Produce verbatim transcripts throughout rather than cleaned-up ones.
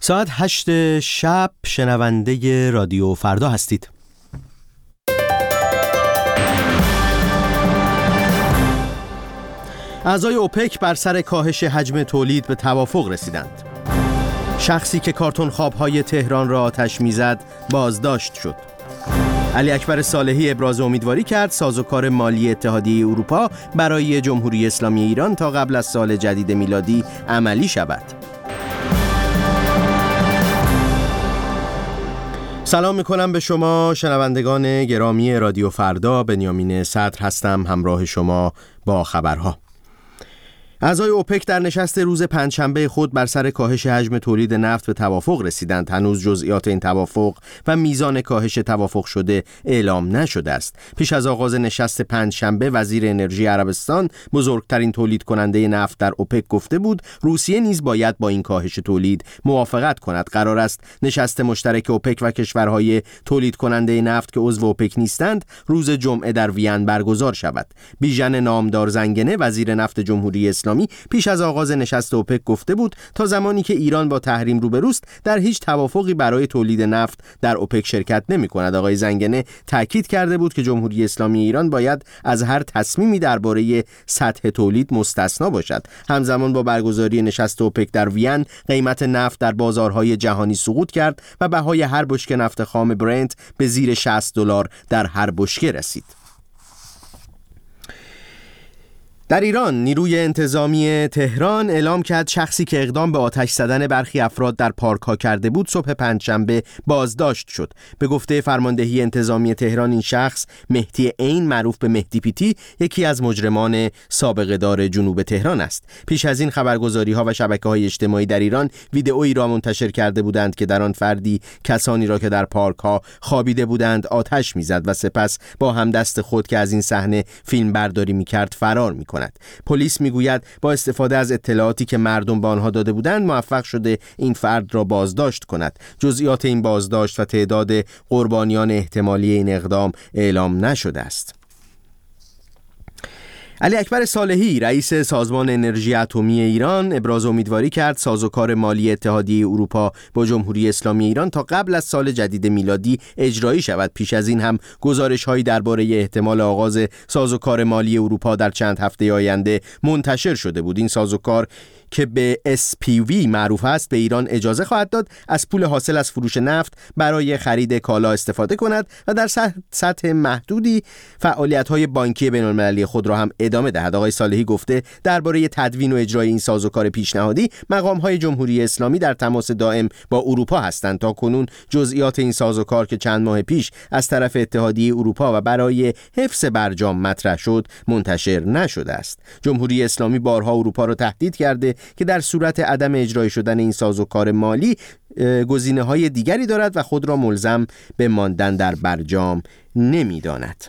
ساعت هشت شب شنونده رادیو فردا هستید. اعضای اوپک بر سر کاهش حجم تولید به توافق رسیدند. شخصی که کارتون خواب‌های تهران را آتش می‌زد بازداشت شد. علی اکبر صالحی ابراز امیدواری کرد سازوکار مالی اتحادیه اروپا برای جمهوری اسلامی ایران تا قبل از سال جدید میلادی عملی شود. سلام میکنم به شما شنوندگان گرامی رادیو فردا. بنیامین صدر هستم همراه شما با خبرها. اعضای اوپک در نشست روز پنجشنبه خود بر سر کاهش حجم تولید نفت به توافق رسیدند. هنوز جزئیات این توافق و میزان کاهش توافق شده اعلام نشده است. پیش از آغاز نشست پنجشنبه وزیر انرژی عربستان، بزرگترین تولید کننده نفت در اوپک، گفته بود روسیه نیز باید با این کاهش تولید موافقت کند. قرار است نشست مشترک اوپک و کشورهای تولید کننده نفت که عضو اوپک نیستند روز جمعه در وین برگزار شود. بیژن نامدار زنگنه، وزیر نفت جمهوری اسلامی، پیش از آغاز نشست اوپک گفته بود تا زمانی که ایران با تحریم روبروست در هیچ توافقی برای تولید نفت در اوپک شرکت نمی کند. آقای زنگنه تاکید کرده بود که جمهوری اسلامی ایران باید از هر تصمیمی درباره سطح تولید مستثنا باشد. همزمان با برگزاری نشست اوپک در وین، قیمت نفت در بازارهای جهانی سقوط کرد و بهای هر بشکه نفت خام برنت به زیر شصت دلار در هر بشکه رسید. در ایران، نیروی انتظامی تهران اعلام کرد شخصی که اقدام به آتش زدن برخی افراد در پارک‌ها کرده بود صبح پنجشنبه بازداشت شد. به گفته فرماندهی انتظامی تهران، این شخص مهدی عین معروف به مهدی پیتی یکی از مجرمان سابقه دار جنوب تهران است. پیش از این خبرگزاری‌ها و شبکه‌های اجتماعی در ایران ویدئویی را منتشر کرده بودند که در آن فردی کسانی را که در پارک‌ها خوابیده بودند آتش می‌زد و سپس با همدست خود که از این صحنه فیلم برداری می‌کرد فرار می‌کند. پلیس میگوید با استفاده از اطلاعاتی که مردم به آنها داده بودند موفق شده این فرد را بازداشت کند. جزئیات این بازداشت و تعداد قربانیان احتمالی این اقدام اعلام نشده است. علی اکبر صالحی، رئیس سازمان انرژی اتمی ایران، ابراز امیدواری کرد سازوکار مالی اتحادیه اروپا با جمهوری اسلامی ایران تا قبل از سال جدید میلادی اجرایی شود. پیش از این هم گزارش‌هایی درباره احتمال آغاز سازوکار مالی اروپا در چند هفته آینده منتشر شده بود. این سازوکار که به اس پی وی معروف است به ایران اجازه خواهد داد از پول حاصل از فروش نفت برای خرید کالا استفاده کند و در سطح محدودی فعالیت‌های بانکی بین‌المللی خود را هم ادامه دهد. آقای صالحی گفته درباره تدوین و اجرای این سازوکار پیشنهادی مقام‌های جمهوری اسلامی در تماس دائم با اروپا هستند. تا کنون جزئیات این سازوکار که چند ماه پیش از طرف اتحادیه اروپا و برای حفظ برجام مطرح شد منتشر نشده است. جمهوری اسلامی بارها اروپا را تهدید کرده که در صورت عدم اجرای شدن این سازوکار مالی گزینه‌های دیگری دارد و خود را ملزم به ماندن در برجام نمی‌داند.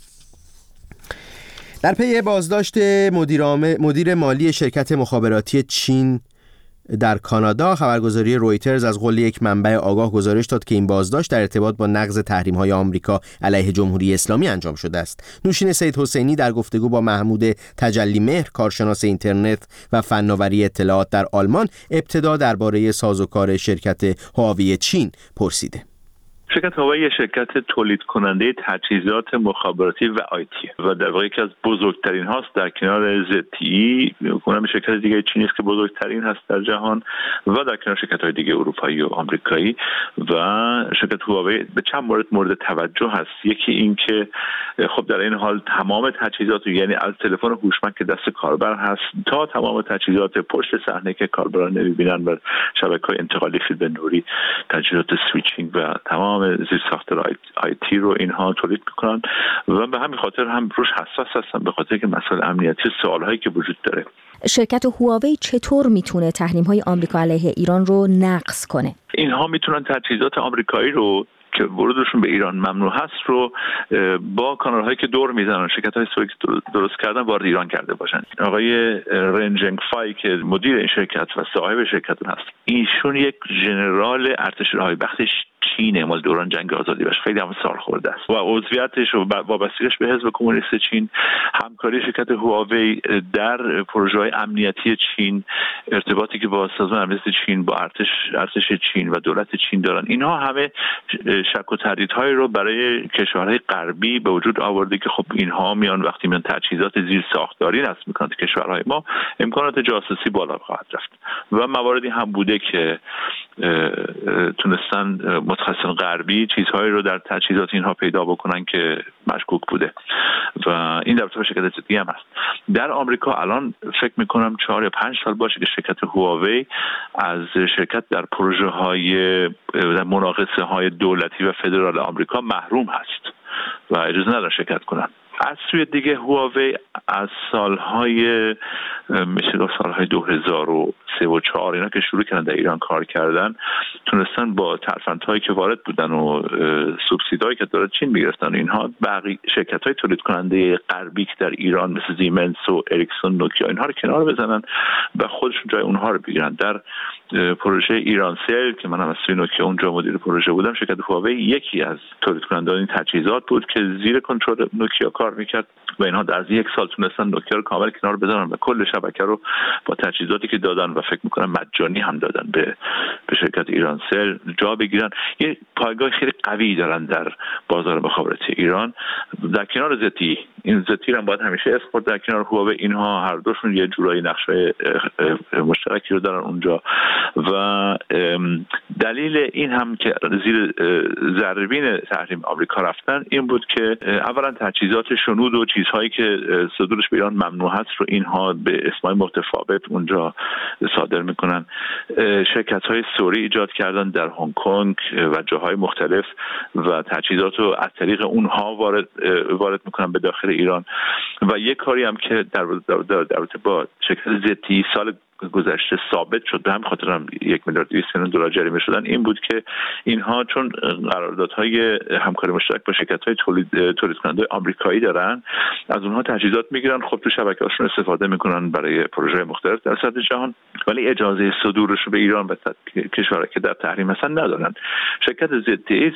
در پی بازداشت مدیر مالی شرکت مخابراتی چین در کانادا، خبرگزاری رویترز از قول یک منبع آگاه گزارش داد که این بازداشت در ارتباط با نقض تحریم‌های آمریکا علیه جمهوری اسلامی انجام شده است. نوشین سید حسینی در گفتگو با محمود تجلی مهر، کارشناس اینترنت و فناوری اطلاعات در آلمان، ابتدا درباره سازوکار شرکت هواوی چین پرسیده. شرکت هواوی یک شرکت تولید کننده تجهیزات مخابراتی و آیتی و در واقع یکی از بزرگترین هاست در کنار زد تی ای. اونم شرکت دیگه چینی است که بزرگترین هست در جهان و در کنار شرکت های دیگه اروپایی و آمریکایی. و شرکت هواوی به چند مورد مورد توجه هست. یکی این که خب در این حال تمام تجهیزات، یعنی از تلفن هوشمند که دست کاربر هست تا تمام تجهیزات پشت صحنه که کاربران نمی‌بینن و شبکه‌های انتقالی فیلم نوری، تجهیزات سویچینگ و تمام زیر ساختار آیتی رو اینها تولید میکنن و به همین خاطر هم روش حساس هستن، به خاطر که مسائل امنیتی سوالهایی که وجود داره. شرکت هواوی چطور میتونه تحریم‌های آمریکا علیه ایران رو نقض کنه؟ اینها میتونن تجهیزات آمریکایی رو که ورودشون به ایران ممنوع هست رو با کانال‌هایی که دور میزنن، شرکت‌های سوئیس درست کردن وارد ایران کرده باشن. آقای رنجنگ فای که مدیر این شرکت و صاحب شرکت هست، ایشون یک ژنرال ارتش راهی بختش چین مال دوران جنگ آزادی باشه، خیلی هم سال خورده است و عضویتش و وابستگیش به حزب کمونیست چین، همکاری شرکت هواوی در پروژه‌های امنیتی چین، ارتباطی که با سازمان امنیتی چین، با ارتش ارتش چین و دولت چین دارن، اینها همه شک و تردیدهای رو برای کشورهای غربی به وجود آورده که خب اینها میان وقتی میان تجهیزات زیر ساختاری نصب میکنن کشورهای ما، امکانات جاسوسی بالا خواهد رفت و مواردی هم بوده که تونستن متخصصان غربی چیزهایی رو در تجهیزات اینها پیدا بکنن که مشکوک بوده و این در رابطه با شرکت زتی هم هست. در آمریکا الان فکر میکنم چهار یا پنج سال باشه که شرکت هواوی از شرکت در پروژه های در مناقصه های دولتی و فدرال آمریکا محروم هست و اجازه نداره شرکت کنن. از سوی دیگه هواوی از سالهای میشه دو سالهای دو هزار و سه و چهار اینا که شروع کردن در ایران کار کردن، تونستن با ترفندهایی که وارد بودن و سوبسیدهایی که داره چین میگرفتن اینها باقی شرکت‌های تولید کننده غربی که در ایران مثل زیمنس و اریکسون، نوکیا اینها رو کنار بزنن و خودشون جای اونها رو بگیرن. در پروژه ایران سل که من هم از سوی نوکیا اونجا مدیر پروژه بودم، شرکت هواوی یکی از تولید کنندگان این تجهیزات بود که زیر کنترل نوکیا کار میکرد و اینها در از یک سال تونستن نوکیا رو کامل کنار بزنن و کل شبکه رو با تجهیزاتی که دادن و فکر میکنم مجانی هم دادن به به شرکت ایران سل جا بگیرن. یه پایگاه خیلی قوی دارن در بازار مخابراتی ایران در کنار زتی. این زتی هم باید همیشه اسپورت در کنار هواوی، اینها هر دوشون یه جورایی نقشه مشترکی رو دارن اونجا و دلیل این هم که زیر ذره‌بین تحریم آمریکا رفتن این بود که اولا تجهیزات شنود و چیزهایی که صدورش به ایران ممنوع هست رو اینها به اسمای متفاوت اونجا صادر میکنن. شرکت‌های سوری ایجاد کردن در هنگ کنگ و جاهای مختلف و تجهیزات رو از طریق اونها وارد وارد میکنن به داخل ایران و یک کاری هم که در در رابطه با شرکت زتی سال گذشته ثابت شد، به همین خاطر هم یک میلیارد و دویست میلیون دلار جریمه شدن، این بود که اینها چون قراردادهای همکاری مشترک با شرکت‌های تولید تولید کننده آمریکایی دارن، از اونها تجهیزات میگیرن، خب تو شبکه‌هاشون استفاده میکنن برای پروژه مختلف در سطح جهان، ولی اجازه صدورش رو به ایران و کشورهایی که در تحریم هستن ندارن. شرکت زتی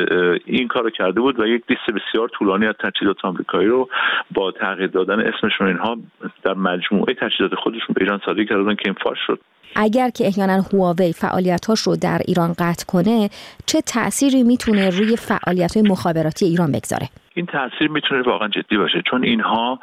این کارو کرده بود و یک لیست بسیار طولانی از تجهیزات آمریکایی رو با تغییر دادن اسمشون اینها در مجموعه تجهیزات خودشون به ایران صادر کردن که این فاش شد. اگر که احیانا هواوی فعالیتاش رو در ایران قطع کنه، چه تأثیری میتونه روی فعالیت‌های مخابراتی ایران بگذاره؟ این تاثیر میتونه واقعا جدی باشه، چون اینها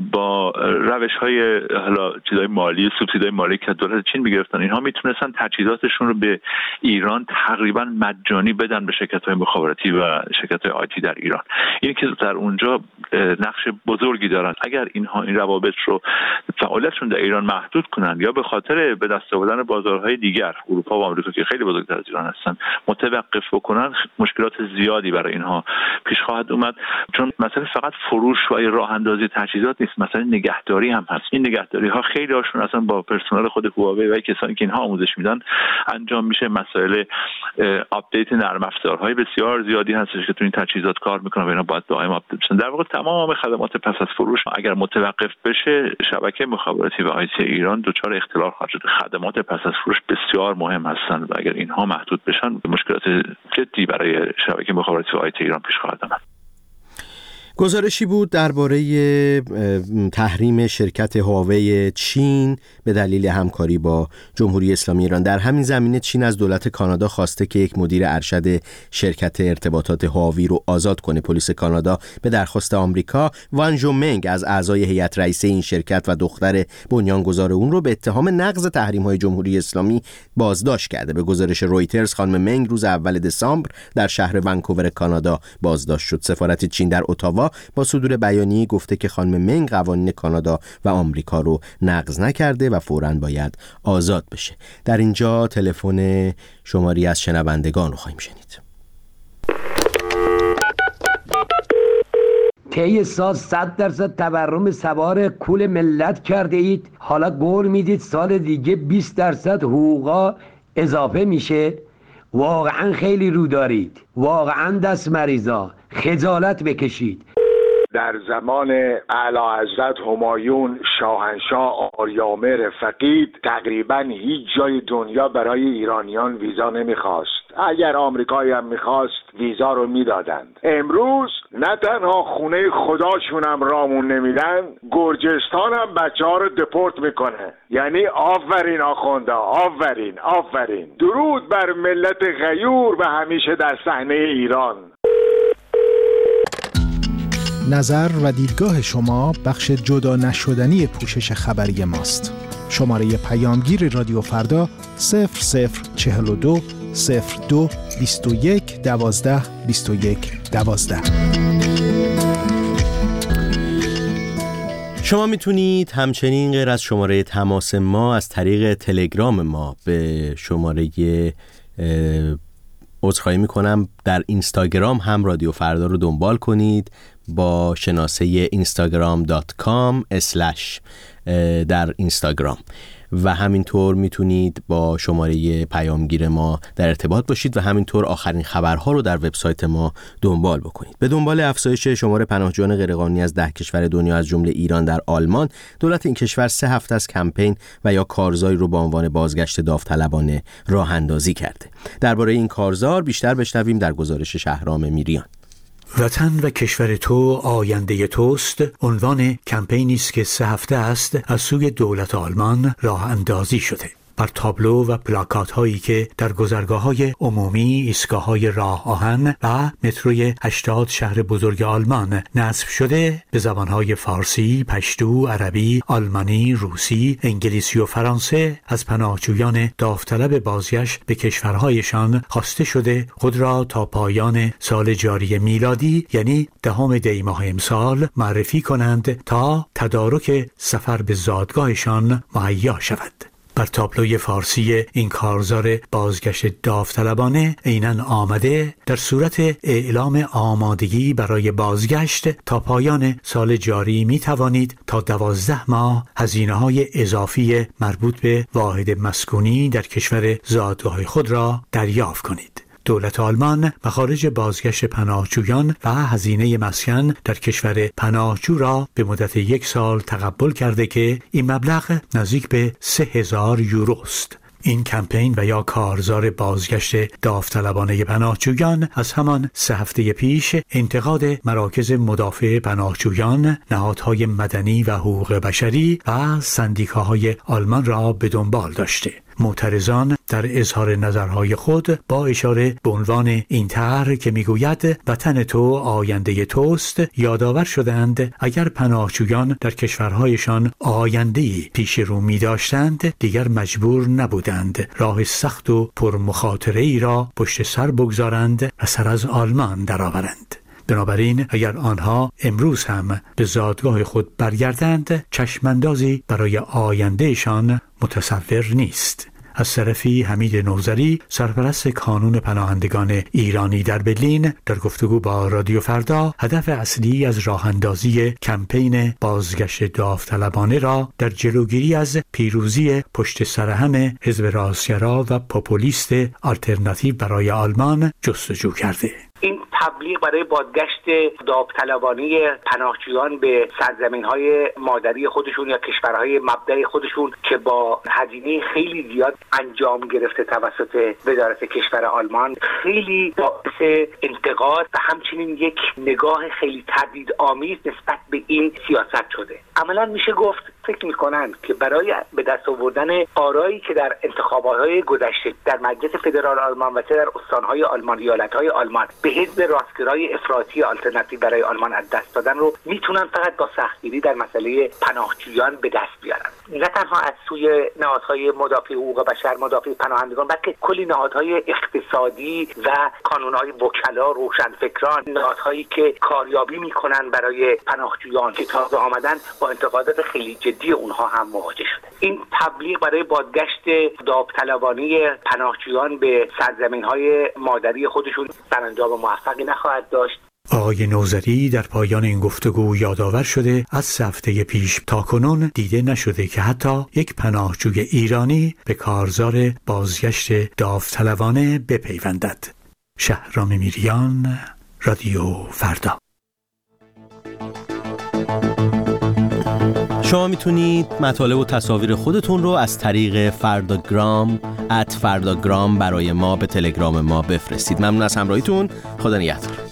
با روش‌های حالا چیزای مالی، سوبسیدهای مالی که دولت چین میگرفتن، اینها میتونستن تجهیزاتشون رو به ایران تقریبا مجانی بدن به شرکت‌های مخابراتی و شرکت‌های آیتی در ایران. این که در اونجا نقش بزرگی دارن. اگر اینها این روابط رو فعالیتشون در ایران محدود کنن یا به خاطر به دست آوردن بازارهای دیگر اروپا و آمریکا که خیلی بزرگتر از ایران هستن متوقف بکنن، مشکلات زیادی برای اینها پیش خواهد اومد. چون مثلا فقط فروش و راه اندازی تجهیزات نیست، مثلا نگهداری هم هست. این نگهداری ها خیلی هاشون اصلا با پرسنل خود هواوی و کسانی که اینها آموزش میدن انجام میشه. مسائل آپدیت نرم افزارهای بسیار زیادی هستش که تو این تجهیزات کار میکنن و اینا باید دائم آپدیت بشن. در واقع تمام خدمات پس از فروش اگر متوقف بشه، شبکه مخابراتی و آیتی ایران دچار اختلال خواهد شد. خدمات پس از فروش بسیار مهم هستند و اگر اینها محدود بشن مشکلات جدی برای شبکه مخابراتی و آیتی ایران پیش خواهد آمد. گزارشی بود درباره تحریم شرکت هواوی چین به دلیل همکاری با جمهوری اسلامی ایران. در همین زمینه چین از دولت کانادا خواسته که یک مدیر ارشد شرکت ارتباطات هواوی رو آزاد کنه. پلیس کانادا به درخواست آمریکا وان ژومنگ از اعضای هیئت رئیسه این شرکت و دختر بنیانگذار اون رو به اتهام نقض تحریم‌های جمهوری اسلامی بازداشت کرده. به گزارش رویترز خانم منگ روز اول دسامبر در شهر ونکوور کانادا بازداشت شد. سفارت چین در اتاوا با صدور بیانیه‌ای گفته که خانم منگ قوانین کانادا و آمریکا رو نقض نکرده و فوراً باید آزاد بشه. در اینجا تلفن شماری از شنوندگان رو خواهیم شنید. طی سال صد درصد تورم سوار کول ملت کرده اید، حالا گول میدید سال دیگه بیست درصد حقوقا اضافه میشه. واقعا خیلی رو دارید، واقعا دست مریضا، خجالت بکشید. در زمان اعلیحضرت همایون شاهنشاه آریامر فقید تقریبا هیچ جای دنیا برای ایرانیان ویزا نمیخواست. اگر آمریکایی هم میخواست ویزا رو میدادند. امروز نه تنها خونه خداشون هم رامون نمیدن، گرجستان هم بچه ها رو دپورت میکنه. یعنی آفرین آخونده، آفرین آفرین. درود بر ملت غیور و همیشه در صحنه ایران. نظر و دیدگاه شما بخش جدا نشدنی پوشش خبری ماست. شماره پیامگیر رادیو فردا صفر صفر چهل و دو صفر دو بیست و یک دوازده بیست و یک دوازده. شما میتونید همچنین غیر از شماره تماس ما از طریق تلگرام ما به شماره عذرخواهی میکنم در اینستاگرام هم رادیو فردا رو دنبال کنید با شناسه اینستاگرام دات کام اسلش در اینستاگرام و همینطور میتونید با شماره پیامگیر ما در ارتباط باشید و همینطور آخرین خبرها رو در وبسایت ما دنبال بکنید. به دنبال افزایش شمار پناهجویان غیرقانونی از ده کشور دنیا از جمله ایران در آلمان، دولت این کشور سه هفته از کمپین و یا کارزاری رو با عنوان بازگشت داوطلبانه راه اندازی کرده. درباره این کارزار بیشتر بشنویم در گزارش شهرام میریان. وطن و کشور تو آینده توست عنوان کمپینی است که سه هفته است از سوی دولت آلمان راه اندازی شده. بر تابلو و پلاکات هایی که در گذرگاه های عمومی، ایستگاه های راه آهن و متروی هشتاد شهر بزرگ آلمان نصب شده به زبان های فارسی، پشتو، عربی، آلمانی، روسی، انگلیسی و فرانسه از پناهجویان داوطلب بازگشت به کشورهایشان خواسته شده خود را تا پایان سال جاری میلادی یعنی دهم دی ماه امسال معرفی کنند تا تدارک سفر به زادگاهشان مهیا شود. بر تابلوی فارسی این کارزار بازگشت داوطلبانه عیناً آمده در صورت اعلام آمادگی برای بازگشت تا پایان سال جاری می توانید تا دوازده ماه هزینه‌های اضافی مربوط به واحد مسکونی در کشور زادگاه خود را دریافت کنید. دولت آلمان مخارج بازگشت پناهجویان و هزینه مسکن در کشور پناهجو را به مدت یک سال تقبل کرده که این مبلغ نزدیک به سه هزار یورو است. این کمپین و یا کارزار بازگشت داوطلبانه پناهجویان از همان سه هفته پیش انتقاد مراکز مدافع پناهجویان، نهادهای مدنی و حقوق بشری و سندیکاهای آلمان را به دنبال داشته. معترضان در اظهار نظرهای خود با اشاره به عنوان این طرح که میگوید وطن تو آینده توست یادآور شدند اگر پناهجویان در کشورهایشان آینده‌ای پیش رو می داشتند دیگر مجبور نبودند راه سخت و پرمخاطره‌ای را پشت سر بگذارند و سر از آلمان درآورند. بنابراین اگر آنها امروز هم به زادگاه خود برگردند چشماندازی برای آیندهشان متصور نیست. از طرفی حمید نوذری سرپرست کانون پناهندگان ایرانی در برلین در گفتگو با رادیو فردا هدف اصلی از راه اندازی کمپین بازگشت داوطلبانه را در جلوگیری از پیروزی پشت سر هم حزب راستگرا و پوپولیست آلترناتیو برای آلمان جستجو کرده. این تبلیغ برای بازگشت داوطلبانه پناهجویان به سرزمین‌های مادری خودشون یا کشورهای مبدأ خودشون که با هزینه خیلی زیاد انجام گرفته توسط وزارت کشور آلمان خیلی باعث انتقاد و همچنین یک نگاه خیلی تردیدآمیز نسبت به این سیاست شده. عملاً میشه گفت فکر میکنن که برای به دست آوردن آرایی که در انتخابات گذشته در مجلس فدرال آلمان و در استان‌های آلمان، ایالت‌های آلمان به حزب راستگرای افراطی آلترناتیو برای آلمان از دست دادن رو میتونن فقط با سختگیری در مسئله پناهجویان به دست بیارن. نه تنها از سوی نهادهای مدافع حقوق بشر، مدافع پناهندگان، بلکه کلی نهادهای اقتصادی و کانونهای وکلا، روشنفکران، نهادهایی که کاریابی میکنن برای پناهجویان که تازه آمدن با انتقادات خیلی جدی اونها هم مواجه شده. این تبلیغ برای بازگشت داوطلبانه پناهجویان به سرزمین‌های مادری خودشون سرانجام موفقی نخواهد داشت. آقای نوذری در پایان این گفتگو یادآور شده از سه هفته پیش تاکنون دیده نشده که حتی یک پناهجوی ایرانی به کارزار بازگشت داوطلبانه بپیوندد. شهرام میریان، رادیو فردا. شما میتونید مطالب و تصاویر خودتون رو از طریق فرداگرام ات فرداگرام برای ما به تلگرام ما بفرستید. ممنون از همراهیتون. خدا نگهدار.